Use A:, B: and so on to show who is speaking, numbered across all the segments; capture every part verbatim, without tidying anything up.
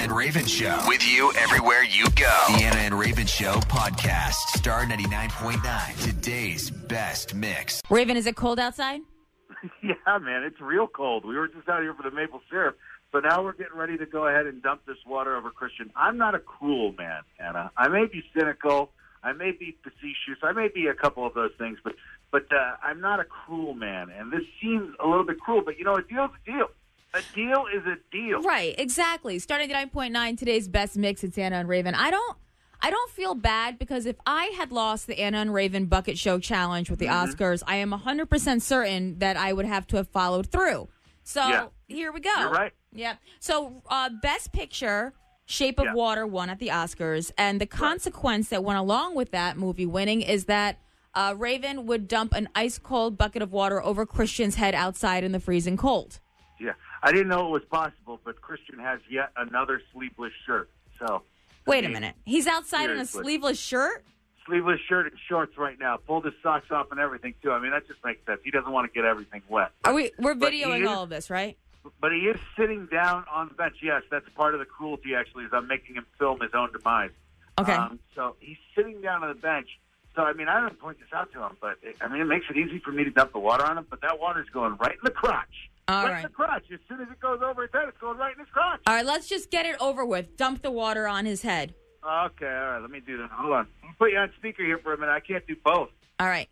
A: and Raven Show. With you everywhere you go. The Anna and Raven Show podcast. Star ninety-nine point nine. Today's best mix.
B: Raven, is it cold outside?
C: Yeah, man, it's real cold. We were just out here for the maple syrup. So now we're getting ready to go ahead and dump this water over Christian. I'm not a cruel man, Anna. I may be cynical. I may be facetious. I may be a couple of those things, but but uh, I'm not a cruel man. And this seems a little bit cruel, but, you know, a deal's a deal. A deal is a deal.
B: Right, exactly. Starting at nine point nine, today's best mix, it's Anna and Raven. I don't I don't feel bad because if I had lost the Anna and Raven Bucket Show Challenge with the mm-hmm. Oscars, I am one hundred percent certain that I would have to have followed through. So
C: yeah.
B: here we go.
C: You're right.
B: Yep. So uh, Best Picture, Shape of
C: yeah.
B: Water won at the Oscars, and the consequence right. that went along with that movie winning is that uh, Raven would dump an ice-cold bucket of water over Christian's head outside in the freezing cold.
C: Yeah. I didn't know it was possible, but Christian has yet another sleeveless shirt. So,
B: Wait
C: I mean,
B: a minute. He's outside
C: seriously.
B: in a sleeveless shirt?
C: Sleeveless shirt and shorts right now. Pulled his socks off and everything, too. I mean, that just makes sense. He doesn't want to get everything wet.
B: Are we, we're
C: But
B: videoing
C: is,
B: all of this, right?
C: But he is sitting down on the bench. Yes, that's part of the cruelty, actually, is I'm making him film his own demise.
B: Okay.
C: Um, so he's sitting down on the bench. So, I mean, I don't point this out to him, but, it, I mean, it makes it easy for me to dump the water on him, but that water's going right in the crotch.
B: All
C: right,
B: right.
C: in the crotch. As soon as it goes over his head, it's going right in his crotch.
B: All right, let's just get it over with. Dump the water on his head.
C: Okay, all right, let me do that. Hold on. Let me put you on speaker here for a minute. I can't do both.
B: All right.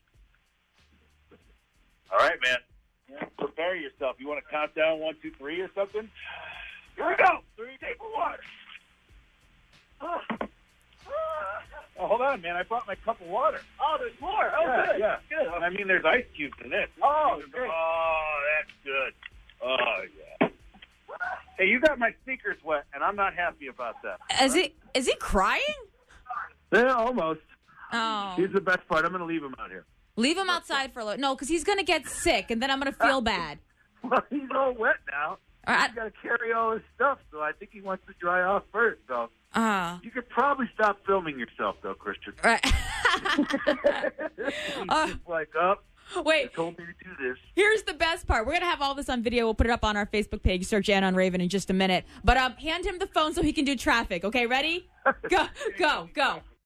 C: All right, man. Yeah, prepare yourself. You want to count down one, two, three or something? Here we go. Three tape of water. Oh. Oh, hold on, man. I brought my cup of water. Oh, there's more. Oh, yeah, good. Yeah. Good. I mean, there's ice cubes in this. Oh, great. Oh, that's good. Oh, yeah. Hey, you got my sneakers wet, and I'm not happy about that.
B: Is he is he crying?
C: Yeah, almost.
B: Oh.
C: Here's the best part. I'm going to leave him out here.
B: Leave him outside for a little. No, because he's going to get sick, and then I'm going to feel bad.
C: Well, he's all wet now.
B: All right.
C: He's got to carry all his stuff, so I think he wants to dry off first. So
B: uh,
C: you could probably stop filming yourself, though, Christian.
B: Right.
C: He's
B: uh,
C: just like, up. Oh,
B: wait.
C: They told me to do this.
B: Here's the best part. We're going to have all this on video. We'll put it up on our Facebook page. Search Anna on Raven in just a minute. But um, hand him the phone so he can do traffic. Okay, ready? Go, go, go.